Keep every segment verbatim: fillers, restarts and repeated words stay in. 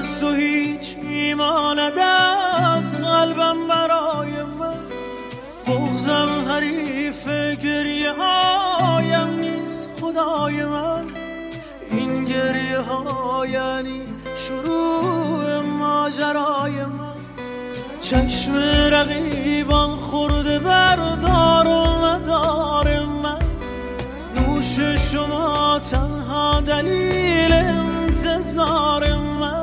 از تو هیچ میماند از قلبم برای من. بغضم حریف گریه هایم نیست خدای من. این گریه ها یعنی شروع ماجرای من. چشم رقیبان خورده بردار و ندار من. نوش شما تنها دلیل انتظار من.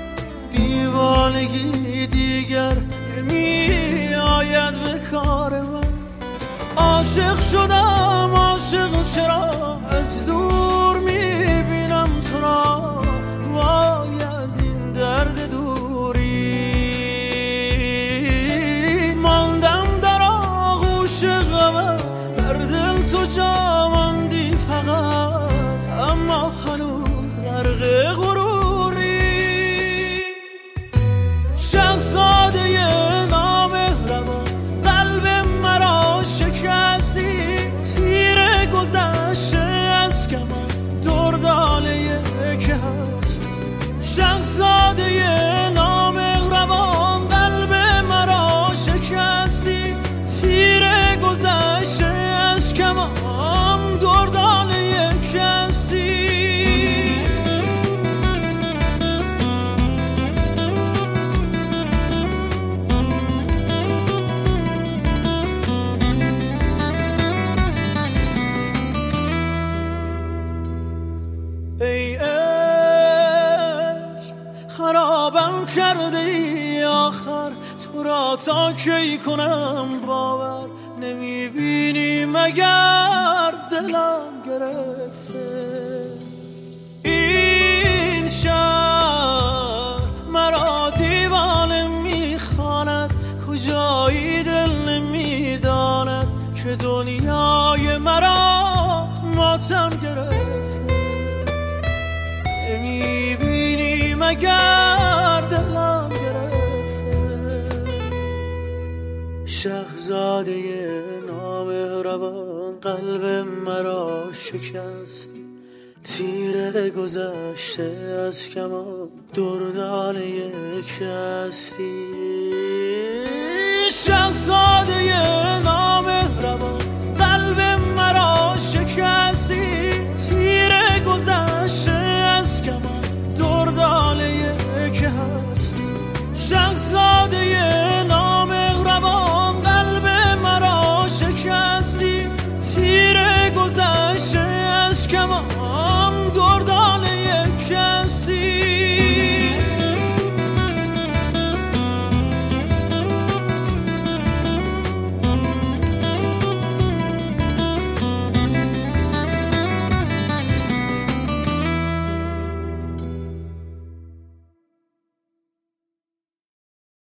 دیوانگی دیگر نمی آید به کار من. عاشق شدم عاشق چرا از دور میبینم تو را. وای از این درد دوری ماندم در آغوش غمت. بر دل تو جا ماندی فقط اما هنوز غرق غروری. شهزاده نامهربان قلب مرا شکستی. تیر گذشته از کمان درداله که هست. شهزاده نامهربان قلب مرا شکستی. تیر گذشته از کمان درداله که هستی. ای عشق خرابم کرده ای آخر. تو را تا کی کنم باور. نمیبینی مگر دلم گرفته. این شهر مرا دیوانه میخواند. کجایی دل نمیداند که دنیای مرا ماتم گرفته. نمیبینی مگر دلم گرفته. شهزاده نامهربان قلب مرا شکستی. تیر گذشته از کمان دردانه یک هستی. شهزاده